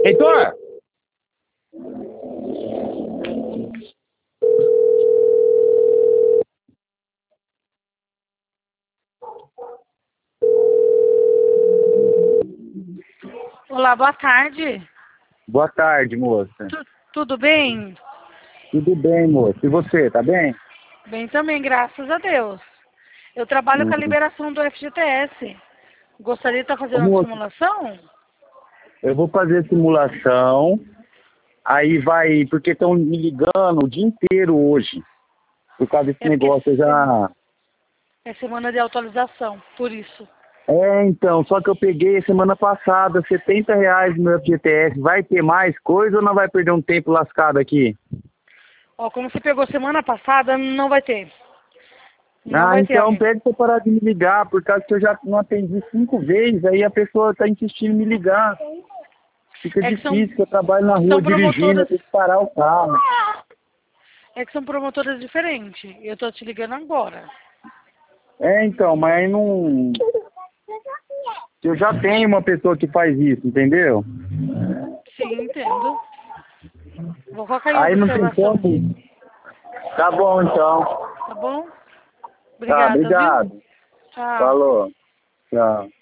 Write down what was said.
Heitor! Olá, boa tarde. Boa tarde, moça. Tudo bem? Tudo bem, moça. E você, tá bem? Bem também, graças a Deus. Eu trabalho com a liberação do FGTS. Gostaria de estar Ô, fazendo uma moça, simulação? eu vou fazer simulação, aí vai, porque estão me ligando o dia inteiro hoje. Por causa desse É porque negócio, eu já... é semana de atualização, por isso. Então, só que eu peguei semana passada R$ 70 no meu FGTS. Vai ter mais coisa ou não vai perder um tempo lascado aqui? Ó, como você pegou semana passada, não vai ter. Não Ah, vai ter, então amigo. pede pra parar de me ligar, por causa que eu já não atendi 5 vezes, aí a pessoa tá insistindo em me ligar. Fica É que são, difícil, eu trabalho na rua são dirigindo, eu promotoras. tenho que parar o carro. É que são promotoras diferentes. Eu tô te ligando agora. Então, mas aí não... Eu já tenho uma pessoa que faz isso, entendeu? Sim, entendo. Vou colocar em Aí não tem observação como. aqui, Tá bom, então. tá bom? Tá, Obrigada, viu? obrigado. Tchau. Falou. Tchau.